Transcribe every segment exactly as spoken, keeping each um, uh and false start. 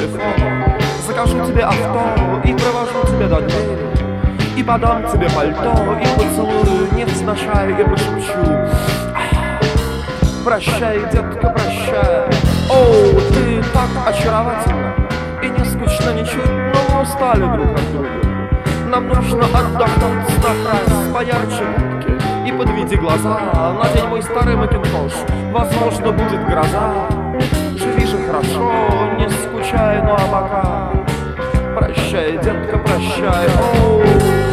телефон, закажу тебе авто и провожу тебя до двери, и подам тебе пальто, и поцелую не в и пошепчу: прощай, детка, прощай. О, ты так очаровательна, и не скучно ничуть, но мы устали друг от друга. Нам нужно отдохнуть сто раз, поярче губки и подведи глаза. Надень мой старый макинтош, возможно, будет гроза. Живи же хорошо, не скучай, ну а пока прощай, детка, прощай. О,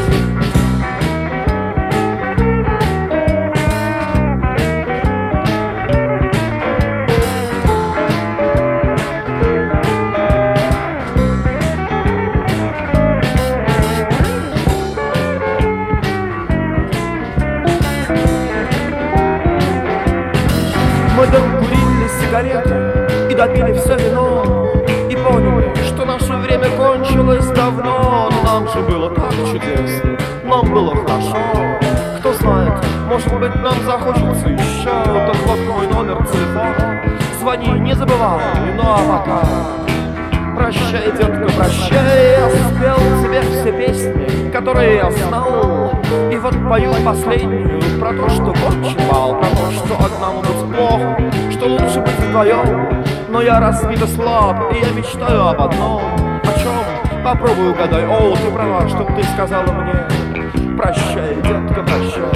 мы докурили сигарету и допили все вино, и поняли, что наше время кончилось давно. Но нам же было так чудесно, нам было хорошо. Кто знает, может быть, нам захочется еще. Так вот мой номер телефона, звони, не забывай. Ну а пока прощай, детка, прощай. Я спел тебе все песни, которые я знал, и вот пою последнюю про то, что кончил, про то, что одному быть плохо, что лучше быть вдвоем. Но я разбит и слаб, и я мечтаю об одном. О чем? Попробуй угадай. О, ты права, что ты сказала мне. Прощай, детка, прощай.